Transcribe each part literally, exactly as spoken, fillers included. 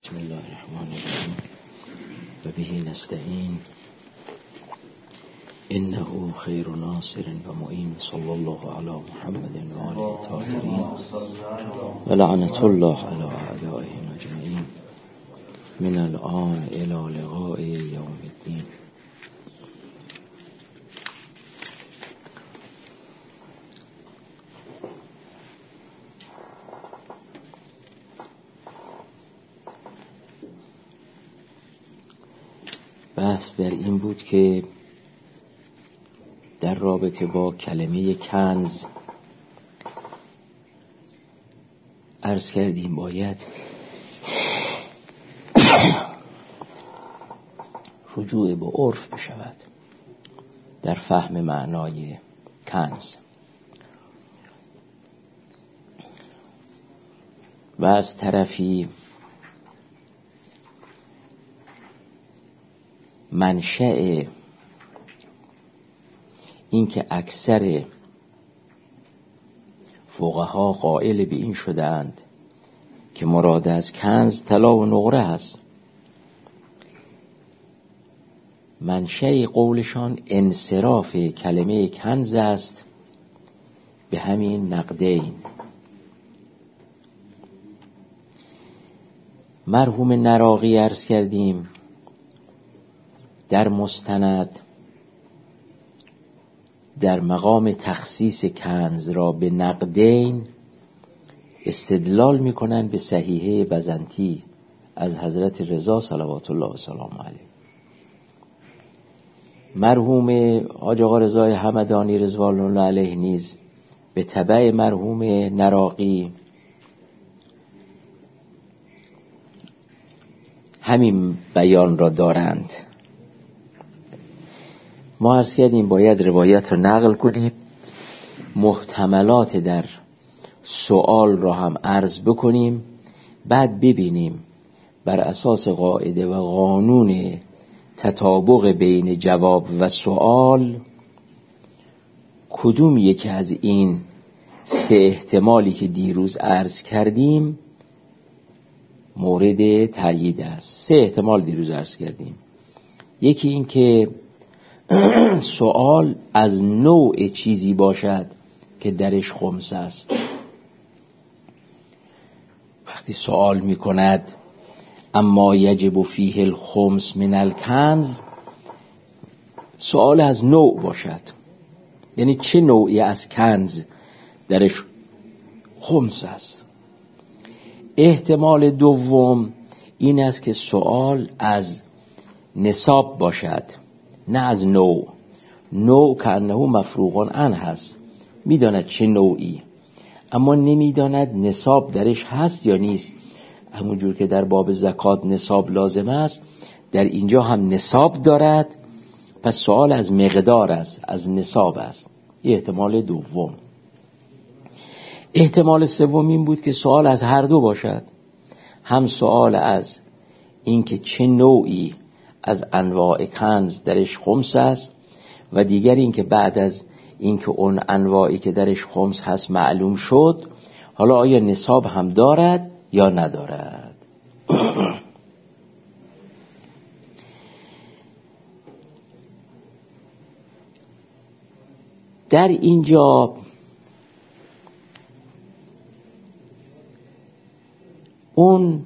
بسم الله الرحمن الرحیم و به نستعین انه خیر ناصر و معین صلی الله علی محمد و آله الطاهرین و لعنت الله علی اعدائهم اجمعین من الان الی لقاء یوم الدین. بحث در این بود که در رابطه با کلمه کنز عرض کردیم باید رجوع به عرف بشود در فهم معنای کنز و از طرفی منشأ این که اکثر فقها قائل به این شدند که مراد از کنز طلا و نقره است، منشأ قولشان انصراف کلمه کنز است به همین نقدین. مرحوم نراقی عرض کردیم در مستند در مقام تخصیص کنز را به نقدین استدلال میکنن به صحیحه بزنطی از حضرت رضا صلوات الله و سلام علیه. مرحوم حاج آقا رضای همدانی رضوان الله علیه نیز به تبع مرحوم نراقی همین بیان را دارند. ما عرض کردیم باید روایت را نقل کنیم، محتملات در سوال را هم عرض بکنیم، بعد ببینیم بر اساس قاعده و قانون تطابق بین جواب و سوال کدوم یکی از این سه احتمالی که دیروز عرض کردیم مورد تأیید است. سه احتمال دیروز عرض کردیم. یکی این که سوال از نوع چیزی باشد که درش خمس است. وقتی سوال می کند اما یجب فیه الخمس من الکنز، سوال از نوع باشد، یعنی چه نوعی از کنز درش خمس است. احتمال دوم این است که سوال از نصاب باشد، نه از نوع. نوع که انه مفروغ عنه هست، میداند چه نوعی، اما نمیداند نصاب درش هست یا نیست. همونجور که در باب زکات نصاب لازم است، در اینجا هم نصاب دارد، پس سوال از مقدار است، از نصاب است. این احتمال دوم. احتمال سوم این بود که سوال از هر دو باشد، هم سوال از اینکه چه نوعی از انواع کنز درش خمس است و دیگر این که بعد از اینکه اون انواعی که درش خمس هست معلوم شد، حالا آیا نصاب هم دارد یا ندارد. در اینجا اون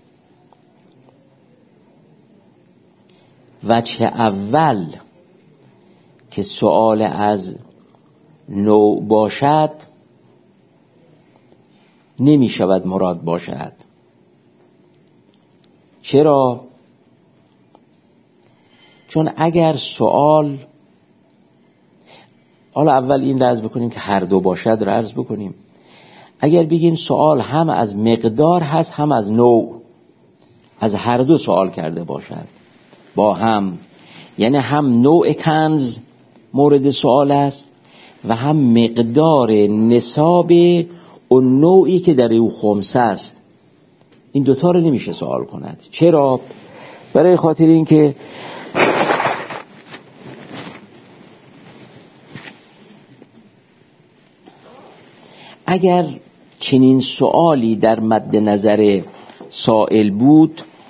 وجه اول که سؤال از نوع باشد نمی شود مراد باشد. چرا؟ چون اگر سؤال، حالا اول این عرض بکنیم که هر دو باشد را عرض بکنیم. اگر بگیم سؤال هم از مقدار هست هم از نوع، از هر دو سؤال کرده باشد با هم، یعنی هم نوع کنز مورد سؤال است و هم مقدار نصاب اون نوعی که در او خمسه است، این دوتا رو نمیشه سوال کند. چرا؟ برای خاطر این که اگر چنین سؤالی در مد نظر سائل بود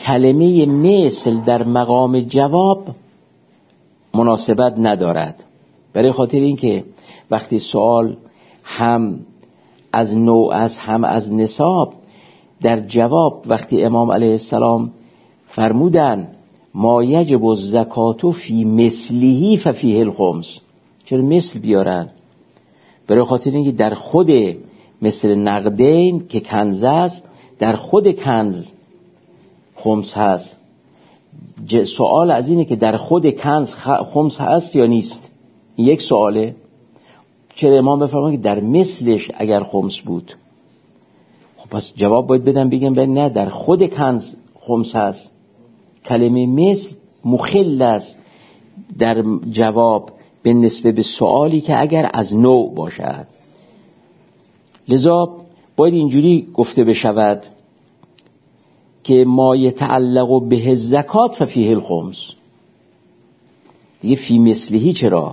کلمه مثل در مقام جواب مناسبت ندارد، برای خاطر اینکه وقتی سوال هم از نوع است هم از نصاب، در جواب وقتی امام علیه السلام فرمودن ما یجب الزکات فی مثله ففیه الخمس، چرا مثل بیارن؟ برای خاطر اینکه در خود مثل نقدین که کنز است، در خود کنز خمس هست. سوال از اینه که در خود کنز خمس هست یا نیست، یک سواله. چرا امام بفرمایند که در مثلش اگر خمس بود؟ خب پس جواب باید بدم بگم به نه، در خود کنز خمس هست. کلمه مثل مخل است در جواب به نسبت به سوالی که اگر از نوع باشد. لذا باید اینجوری گفته بشود که ما یتعلق به زکات ففیه الخمس. دیگه فی مثلهی چرا؟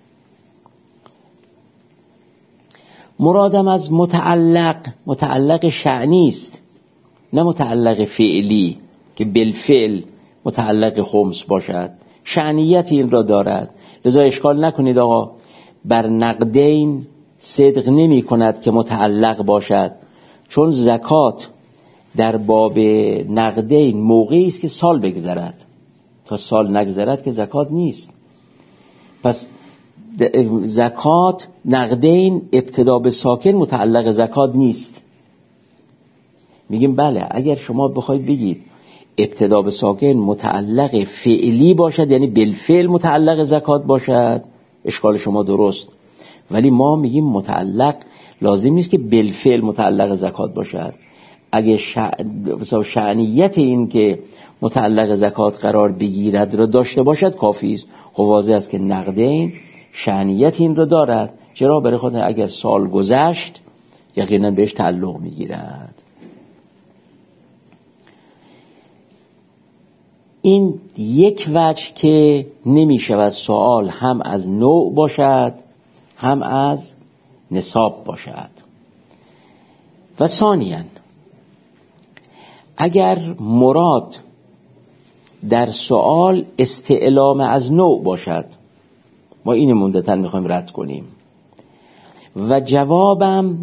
مرادم از متعلق متعلق شأنی است، نه متعلق فعلی که بالفعل متعلق خمس باشد، شأنیت این را دارد. لذا اشکال نکنید آقا بر نقدین صدق نمی کند که متعلق باشد، چون زکات در باب نقدین موقعی است که سال بگذرد، تا سال نگذرد که زکات نیست. پس زکات نقدین ابتدا به ساکن متعلق زکات نیست. میگیم بله، اگر شما بخواید بگید ابتدا به ساکن متعلق فعلی باشد، یعنی بالفعل متعلق زکات باشد، اشکال شما درست. ولی ما میگیم متعلق لازم نیست که بالفعل متعلق زکات باشد. اگه شأنیت این که متعلق زکات قرار بگیرد را داشته باشد کافی است. خب واضح است که نقدین شأنیت این را دارد. چرا؟ برای خاطر اگر سال گذشت یقینا بهش تعلق میگیرد. این یک وجه که نمی شود سوال هم از نوع باشد هم از نصاب باشد. و ثانیاً اگر مراد در سوال استعلام از نوع باشد، ما این موندتن میخوایم رد کنیم، و جوابم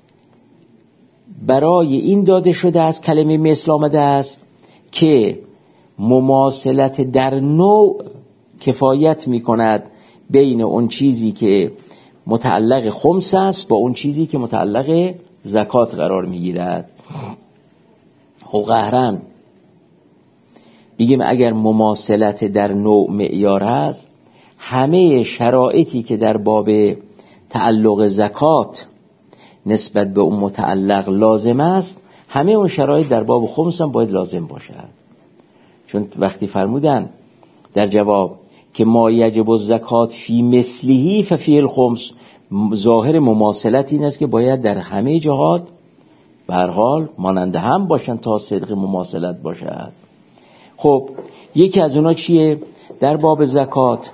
برای این داده شده از کلمه مثل آمده است که مماثلت در نوع کفایت میکند بین اون چیزی که متعلق خمس است با اون چیزی که متعلق زکات قرار میگیرد. خب قهرن بگیم اگر مماثلت در نوع معیار است، همه شرایطی که در باب تعلق زکات نسبت به اون متعلق لازم است، همه اون شرایط در باب خمس هم باید لازم باشد. چون وقتی فرمودن در جواب که ما یجب الزکات فی مثله ففی الخمس، ظاهر مماثلت این است که باید در همه جهات به هر حال ماننده هم باشن تا صدق مماثلت باشد. خب یکی از اونا چیه؟ در باب زکات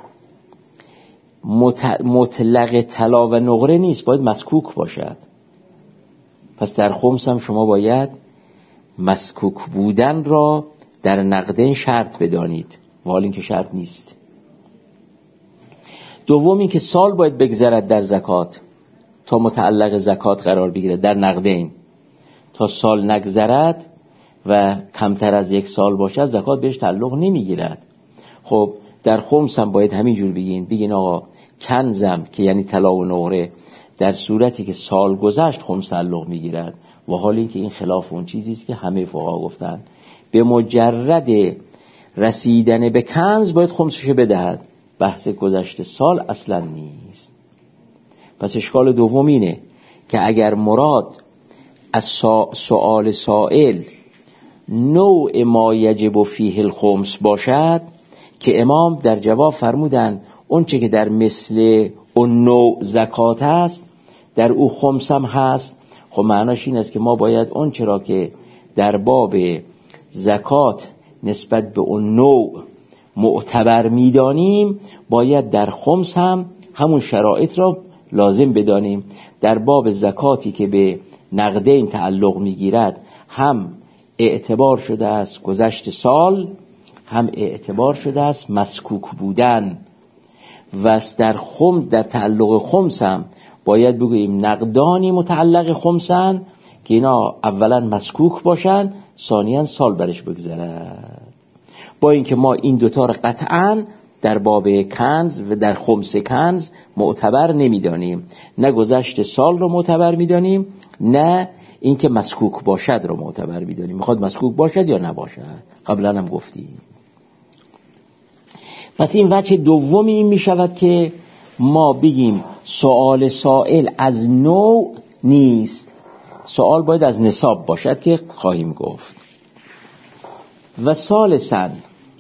مطلق طلا و نقره نیست، باید مسکوک باشد. پس در خمس هم شما باید مسکوک بودن را در نقدین شرط بدانید، و حال این که شرط نیست. دوم این که سال باید بگذرد در زکات تا متعلق زکات قرار بگیرد. در نقدین تا سال نگذرد و کمتر از یک سال باشد زکات بهش تعلق نمیگیرد. خب در خمس هم باید همینجور بگین بگین آقا کنزم که یعنی طلا و نقره در صورتی که سال گذشت خمس تعلق میگیرد، و حال این که این خلاف اون چیزی است که همه فقها گفتن به مجرد رسیدن به کنز باید خمسش بدهد، بحث گذشته سال اصلا نیست. پس اشکال دوم اینه که اگر مراد از سؤال سائل نوع ما یجب فیه الخمس باشد که امام در جواب فرمودن اون چه که در مثل اون نوع زکات هست در او خمس هم هست، خب معناش این است که ما باید اون چرا که در باب زکات نسبت به اون نوع معتبر میدانیم باید در خمس هم همون شرایط را لازم بدانیم. در باب زکاتی که به نقدین تعلق میگیرد هم اعتبار شده است گذشت سال، هم اعتبار شده است مسکوک بودن. و در خم در تعلق خمس هم باید بگوییم نقدانی متعلق خمسن که اینا اولا مسکوک باشن، ثانیاً سال برش بگذرد. با اینکه ما این دوتا رو قطعاً در باب کنز و در خمس کنز معتبر نمیدانیم، نه گذشت سال رو معتبر میدانیم، نه اینکه مسکوک باشد رو معتبر میدانیم. میخواد مسکوک باشد یا نباشد، قبلا هم گفتیم. پس این وجه دومی این میشود که ما بگیم سوال سائل از نوع نیست، سوال باید از نصاب باشد که خواهیم گفت. و ثالثاً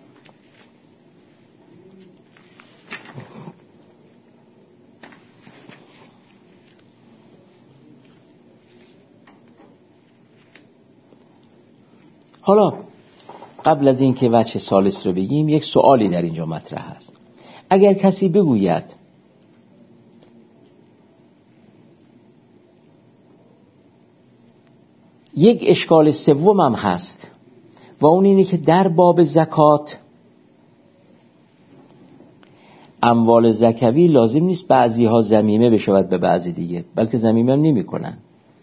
حالا قبل از این که وجه ثالث رو بگیم یک سوالی در اینجا مطرح است. اگر کسی بگوید یک اشکال سوم هم هست و اون اینه که در باب زکات اموال زکوی لازم نیست بعضی ها ضمیمه بشود به بعضی دیگه، بلکه ضمیمه هم نمی کنن.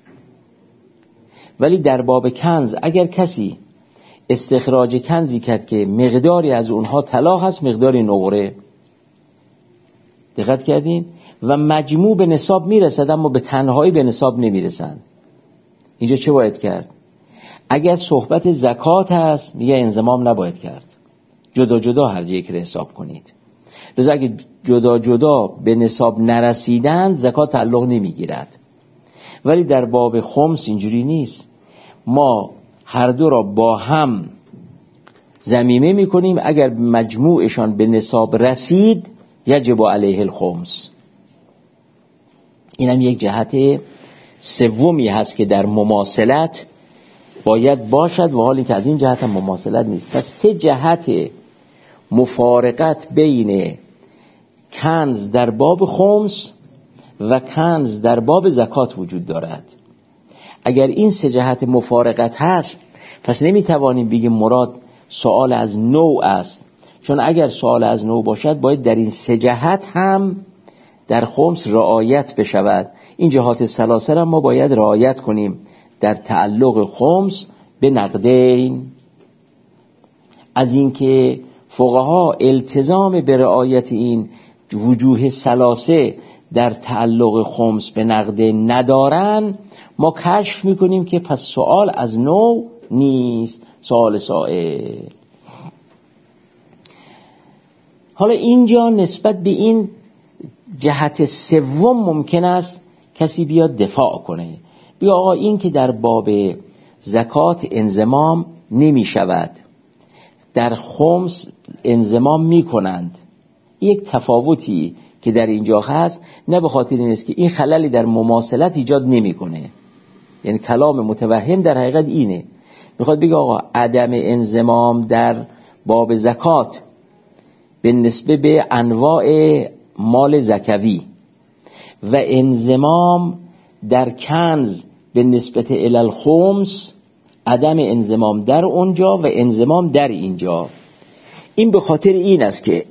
ولی در باب کنز اگر کسی استخراج کنزی کرد که مقداری از اونها طلا هست، مقداری نقره، دقت کردین؟ و مجموع به نصاب میرسد اما به تنهایی به نصاب نمیرسن، اینجا چه باید کرد؟ اگر صحبت زکات هست میگه انضمام نباید کرد، جدا جدا هر یک رو حساب کنید. لذا اگه جدا جدا به نصاب نرسیدند زکات تعلق نمیگیرد. ولی در باب خمس اینجوری نیست، ما هر دو را با هم ضمیمه میکنیم، اگر مجموعشان به نصاب رسید یجب علیه الخمس. اینم یک جهت سومی هست که در مماثلت باید باشد، و حالی که از این جهت هم مماثلت نیست. پس سه جهت مفارقت بین کنز در باب خمس و کنز در باب زکات وجود دارد. اگر این سه جهت مفارقت هست پس نمیتوانیم بگیم مراد سوال از نوع است، چون اگر سوال از نوع باشد باید در این سه جهت هم در خمس رعایت بشود. این جهات ثلاثه را ما باید رعایت کنیم در تعلق خمس به نقدین. از اینکه فقها التزام به رعایت این وجوه ثلاثه در تعلق خمس به نقدین ندارن، ما کشف میکنیم که پس سوال از نوع نیست، سوال سائل. حالا اینجا نسبت به این جهت سوم ممکن است کسی بیاد دفاع کنه، بیا آقا این که در باب زکات انضمام نمی شود، در خمس انضمام می کنند. یک تفاوتی که در اینجا هست نه به خاطر این است که این خللی در مماثلت ایجاد نمی کنه، یعنی کلام متوهم در حقیقت اینه، میخواد بگه آقا عدم انضمام در باب زکات به نسبت به انواع مال زکوی و انضمام در کنز به نسبت الی الخمس، عدم انضمام در اونجا و انضمام در اینجا. این به خاطر این است که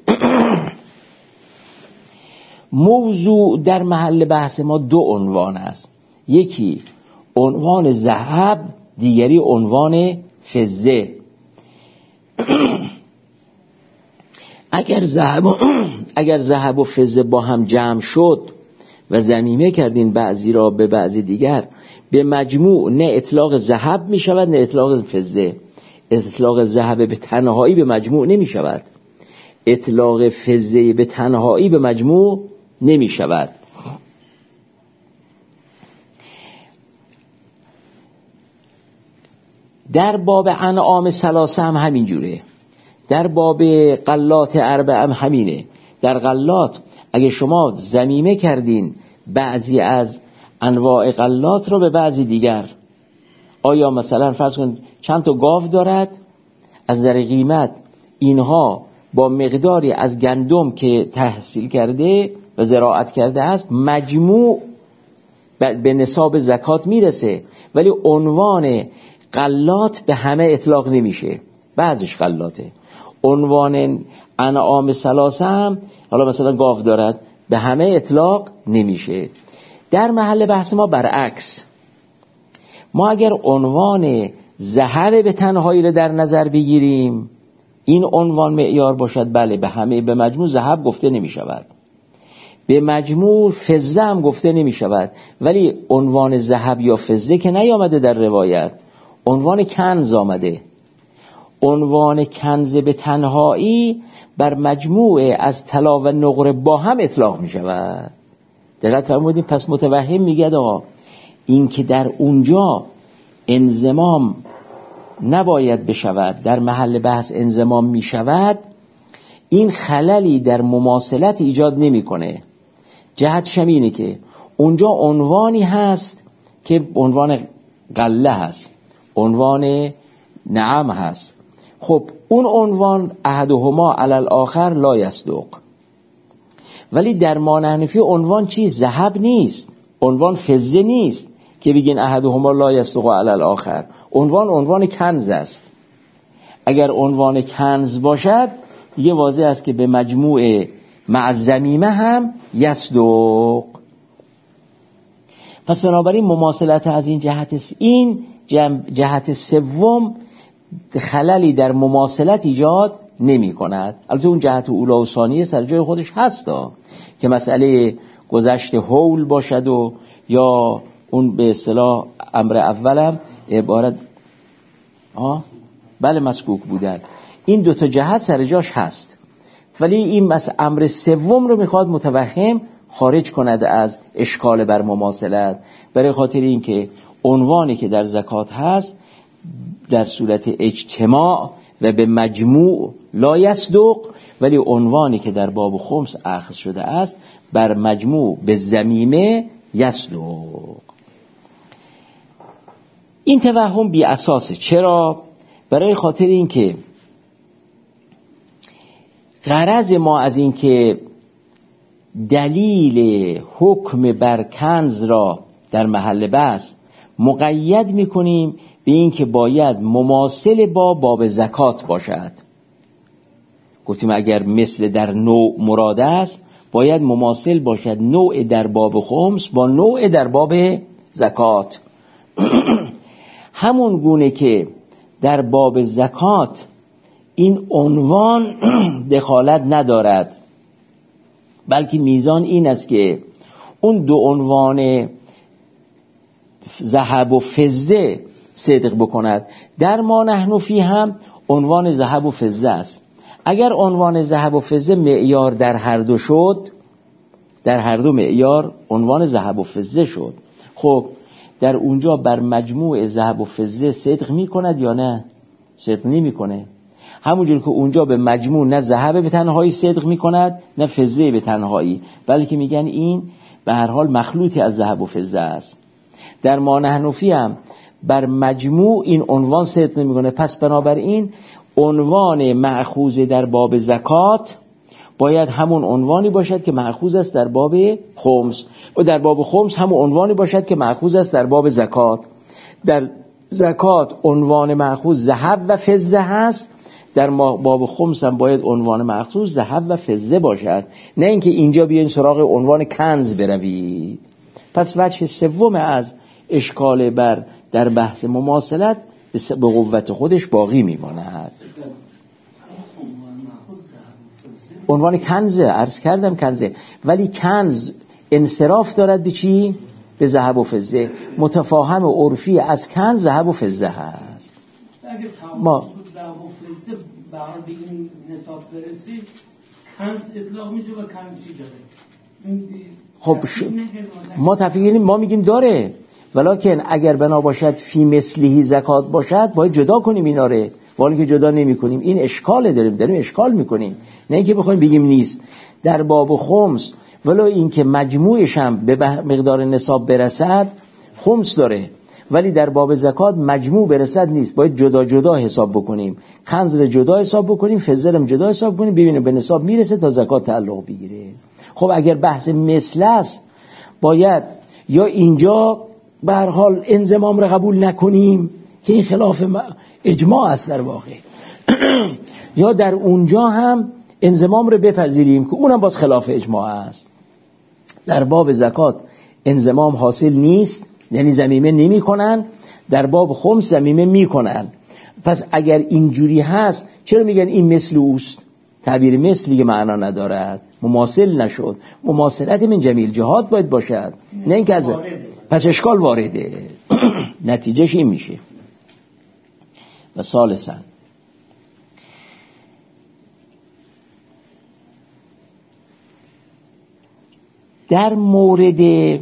موضوع در محل بحث ما دو عنوان است، یکی عنوان ذهب، دیگری عنوان فضه. اگر ذهب اگر ذهب و فضه با هم جمع شد و ضمیمه کردین بعضی را به بعضی دیگر، به مجموع نه اطلاق ذهب می شود نه اطلاق فضه. اطلاق ذهب به تنهایی به مجموع نمی شود، اطلاق فضه به تنهایی به مجموع نمی شود. در باب انعام ثلاثه هم همین جوره، در باب غلات اربعه هم همینه. در غلات اگه شما ضمیمه کردین بعضی از انواع غلات رو به بعضی دیگر، آیا مثلا فرض کن چند تا گاو دارد، از نظر قیمت اینها با مقداری از گندم که تحصیل کرده و زراعت کرده است مجموع به نصاب زکات میرسه، ولی عنوان غلات به همه اطلاق نمیشه، بعضش غلاته. عنوان انعام ثلاثه هم حالا مثلا گاو دارد، به همه اطلاق نمیشه. در محل بحث ما برعکس، ما اگر عنوان ذهب به تنهایی رو در نظر بگیریم، این عنوان معیار باشد، بله به همه، به مجموع ذهب گفته نمی شود، به مجموع فضه هم گفته نمی شود، ولی عنوان ذهب یا فضه که نیامده در روایت، عنوان کنز آمده. عنوان کنز به تنهایی بر مجموعه از طلا و نقره با هم اطلاق می شود. دقت فرمودین؟ پس متوهم میگه آقا این که در اونجا انضمام نباید بشود، در محل بحث انضمام می شود، این خللی در مماثلت ایجاد نمی کنه. جهتش اینه که اونجا عنوانی هست که عنوان غله هست، عنوان نعم هست. خب اون عنوان احدهما علی الاخر لا یصدق، ولی در ما نحنفی عنوان چی؟ ذهب نیست، عنوان فضه نیست که بگین احدهما لا یصدق علی الاخر. عنوان عنوان کنز است. اگر عنوان کنز باشد دیگه واضح است که به مجموع مع الضمیمه هم یصدق. پس بنابراین مماثلت از این جهت، این جهت سوم خللی در مماثلت ایجاد نمی کند. البته اون جهت اولا و ثانیه سر جای خودش هستا که مسئله گذشت حول باشد و یا اون به اصطلاح امر اولم عبارت آه بله مسکوک بودن، این دو تا جهت سر جاش هست، ولی این مس امر سوم رو میخواد متوهم خارج کند از اشکال بر مماثلت، برای خاطر اینکه عنوانی که در زکات هست در صورت اجتماع و به مجموع لا یصدق، ولی عنوانی که در باب خمس اخذ شده است بر مجموع به ضمیمه یصدق. این توهم بی اساسه. چرا؟ برای خاطر اینکه غرض ما از این که دلیل حکم بر کنز را در محل بحث مقید میکنیم به این که باید مماثل با باب زکات باشد. گفتیم اگر مثل در نوع مراد است باید مماثل باشد نوع در باب خمس با نوع در باب زکات. همون گونه که در باب زکات این عنوان دخالت ندارد، بلکه میزان این است که اون دو عنوان ذهب و فضه صدق بکند. در ما نحن فی هم عنوان ذهب و فضه است. اگر عنوان ذهب و فضه معیار در هر دو شد، در هر دو معیار عنوان ذهب و فضه شد، خب در اونجا بر مجموع ذهب و فضه صدق می کند یا نه؟ صدق نمی کنه. همونجور که اونجا به مجموع نه ذهب به تنهایی صدق می کند نه فضه به تنهایی، بلکه میگن این به هر حال مخلوطی از ذهب و فضه است. در ما نحن فی هم بر مجموع این عنوان صدق نمی کنه. پس بنابراین عنوان مأخوذ در باب زکات باید همون عنوانی باشد که مأخوذ است در باب خمس، و در باب خمس همون عنوانی باشد که مأخوذ است در باب زکات. در زکات عنوان مأخوذ ذهب و فضه هست، در باب خمس هم باید عنوان مأخوذ ذهب و فضه باشد، نه اینکه اینجا بیاین سراغ عنوان کنز بروید. پس وجه سوم از اشکال بر در بحث مماثلت به قوت خودش باقی میماند. عنوان کنزه، عرض کردم کنزه، ولی کنز انصراف دارد به چی؟ به ذهب و فضه. متفاهم و عرفی از کنز ذهب و فضه هست. ما ذهب و فضه برای به این نصاب برسی کنز اطلاق میشه و کنز چی داره؟ خب ش... ما تفکیریم، ما میگیم داره، ولیکن اگر بنا باشد فی مثلیه زکات باشد باید جدا کنیم اینا رو، ولی که جدا نمی کنیم این اشکاله داریم داریم اشکال میکنیم، نه اینکه بخوایم بگیم نیست. در باب خمس ولو اینکه مجموعش هم به مقدار نصاب برسد خمس داره، ولی در باب زکات مجموع برسد نیست، باید جدا جدا حساب بکنیم، کنز رو جدا حساب بکنیم، فضه رو جدا حساب کنیم، ببینیم به نصاب میرسه تا زکات تعلق بگیره. خب اگر بحث مثل است باید یا اینجا به هر حال انضمام رو قبول نکنیم که این خلاف اجماع است در واقع یا در اونجا هم انضمام رو بپذیریم که اونم باز خلاف اجماع است. در باب زکات انضمام حاصل نیست، یعنی ضمیمه نمی کنن، در باب خمس ضمیمه می کنن. پس اگر اینجوری هست چرا میگن این مثل اوست؟ تعبیر مثل دیگه معنا ندارد، مماثل نشد. مماثلت من جمیل جهات باید باشد، نه اینکه از پس اشکال وارده. نتیجهش این میشه. و ثالثاً در مورد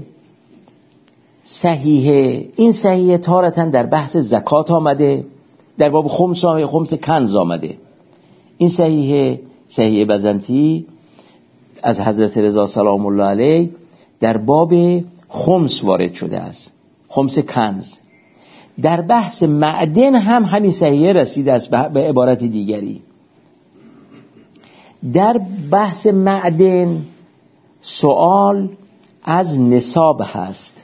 صحیحه، این صحیحه تارتاً در بحث زکات آمده، در باب خمس آمده، خمس کنز آمده. این صحیحه صحیحه بزنطی از حضرت رضا سلام الله علیه در باب خمس وارد شده است، خمس کنز. در بحث معدن هم همین صحیحه رسیده است به عبارت دیگری. در بحث معدن سوال از نصاب هست.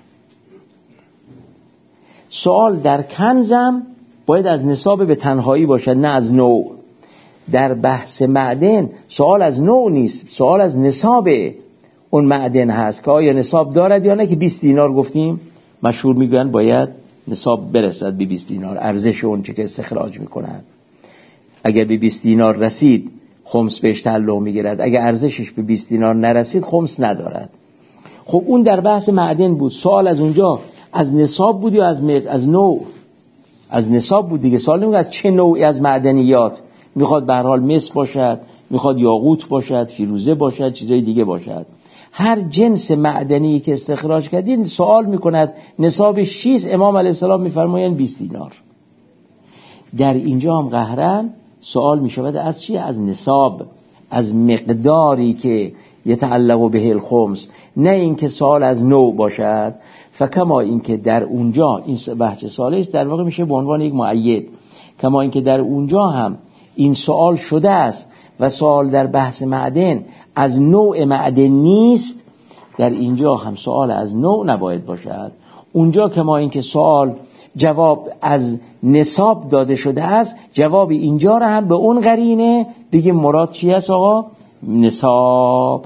سوال در کنزم باید از نصاب به تنهایی باشد، نه از نوع. در بحث معدن سوال از نوع نیست، سوال از نصاب اون معدن هست که آیا نصاب دارد یا نه. که بیست دینار گفتیم مشهور میگن باید نصاب برسد به بیست دینار، ارزش اون چه که استخراج میکنند. اگر به بیست دینار رسید خمس بهش تعلق میگیرد، اگر ارزشش به بیست دینار نرسید خمس ندارد. خب اون در بحث معدن بود. سوال از اونجا از نصاب بود یا از مق... از نوع؟ از نصاب بود دیگه. سوال نمیگه از چه نوعی از معدنیات میخواد، به هر حال مس باشد، میخواد یاقوت باشد، فیروزه باشد، چیزای دیگه باشد. هر جنس معدنی که استخراج کردین سوال میکند نصابش چیست؟ امام علیه السلام میفرمایند بیست دینار. در اینجا هم قهرن سوال میشود از چی؟ از نصاب، از مقداری که یتعلق به الخمس، نه اینکه سوال از نوع باشد. فکما اینکه در اونجا این بحث سالس در واقع میشه به عنوان یک مؤید، کما اینکه در اونجا هم این سوال شده است و سوال در بحث معدن از نوع معدن نیست، در اینجا هم سوال از نوع نباید باشد. اونجا کما اینکه سوال جواب از نصاب داده شده است، جواب اینجا را هم به اون قرینه بگیم مراد چی است آقا؟ نصاب.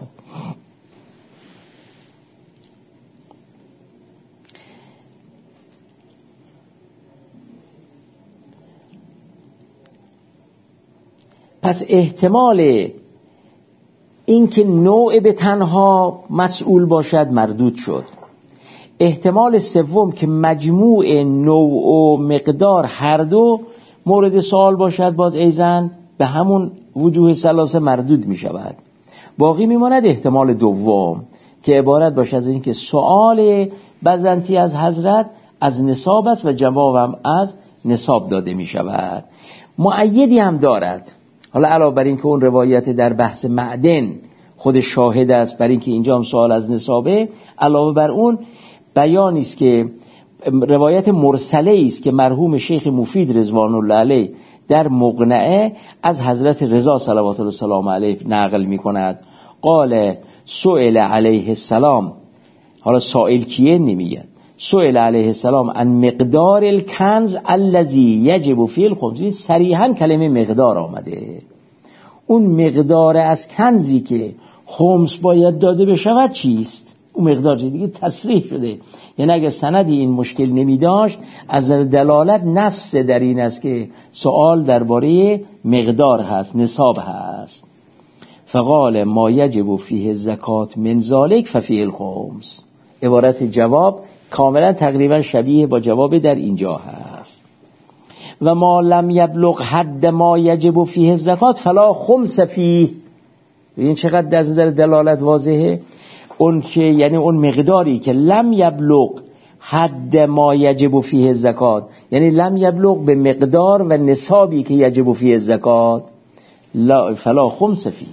پس احتمال اینکه نوع به تنها مسئول باشد مردود شد. احتمال سوم که مجموع نوع و مقدار هر دو مورد سوال باشد باز ایزن به همون وجوه ثلاثه مردود می شود. باقی می ماند احتمال دوم که عبارت باشد از اینکه سوال بزنطی از حضرت از نصاب است و جوابم از نصاب داده می شود. مؤیدی هم دارد. حالا علاوه بر این که اون روایت در بحث معدن خود شاهد است بر این که اینجا هم سوال از نصابه، علاوه بر اون بیانی است که روایت مرسله است که مرحوم شیخ مفید رضوان الله علیه در مقنعه از حضرت رضا صلوات الله السلام علیه نقل می کند. قال سئل علیه السلام، حالا سائل کیه نمیگه، سئل علیه السلام عن مقدار الکنز الذی یجب فی الخمس. صریحا کلمه مقدار آمده. اون مقدار از کنزی که خمس باید داده بشود چیست؟ اون مقدار چیه دیگه تصریح شده. یعنی اگر سندی این مشکل نمی داشت از دلالت نص در این است که سوال درباره مقدار هست، نصاب هست. فقال ما یجب فیه الزکات من ذلک ففیه الخمس. عبارت جواب کاملا تقریبا شبیه با جواب در اینجا هست. و ما لم یبلغ حد ما یجب فیه الزکات فلا خمس فیه. این چقدر از نظر دلالت واضحه. اون که یعنی اون مقداری که لم یبلغ حد ما یجب فیه الزکات، یعنی لم یبلغ به مقدار و نصابی که یجب فیه الزکات، لا فلا خمس فیه.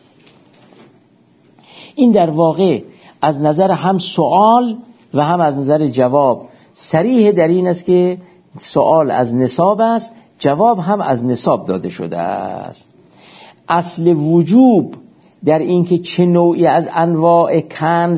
این در واقع از نظر هم سوال و هم از نظر جواب صریح در این است که سوال از نصاب است، جواب هم از نصاب داده شده است. اصل وجوب در این که چه نوعی از انواع کنز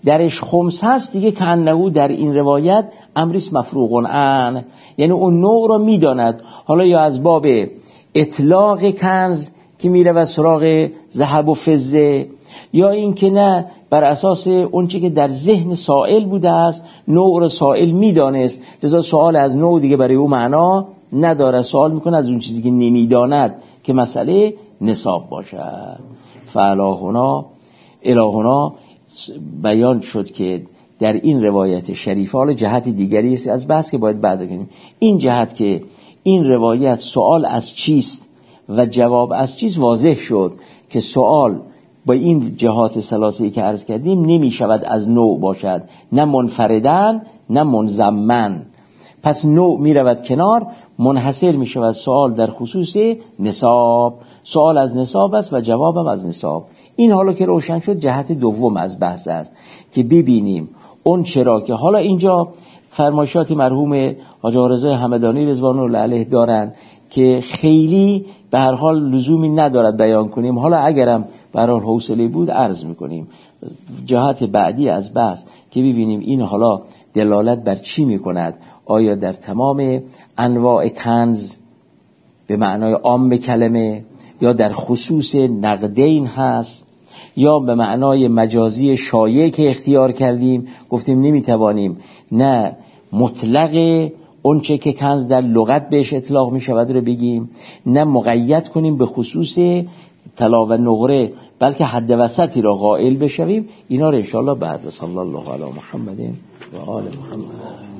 درش خمس هست دیگه کانه در این روایت امریس مفروغ عن، یعنی اون نوع رو میداند، حالا یا از باب اطلاق کنز که میره و سراغ ذهب و فضه، یا این که نه بر اساس اون چی که در ذهن سائل بوده است، نوع رو سائل میدانست، لذا سوال از نوع دیگه برای او معنا نداره، سوال میکنه از اون چیزی که نمیداند که مسئله نصاب باشد. فالهنا الهنا بیان شد که در این روایت شریفه، حالا جهت دیگری است از بحث که باید بعد کنیم، این جهت که این روایت سوال از چیست و جواب از چیست واضح شد که سوال با این جهات ثلاثه‌ای که عرض کردیم نمی شود از نوع باشد، نه منفردن نه منضمن، پس نوع می رود کنار، منحصر می شود سوال در خصوص نصاب، سوال از نصاب است و جوابم از نصاب. این حالا که روشن شد جهت دوم از بحث است که ببینیم اون چرا که حالا اینجا فرمایشات مرحوم حاج رضا همدانی رضوان الله علیه دارن که خیلی به هر حال لزومی ندارد بیان کنیم، حالا اگرم به هر حال حوصله بود عرض میکنیم. جهت بعدی از بحث که ببینیم این حالا دلالت بر چی میکند، آیا در تمام انواع کنز به معنای عام کلمه یا در خصوص نقدین هست یا به معنای مجازی شایع که اختیار کردیم، گفتیم نمیتوانیم نه مطلق اون چه که کنز در لغت بهش اطلاق می شود رو بگیم، نه مقید کنیم به خصوص طلا و نقره، بلکه حد وسطی را قائل بشویم. اینا رو انشاءالله بعد. صلی الله علی محمد و آل محمد.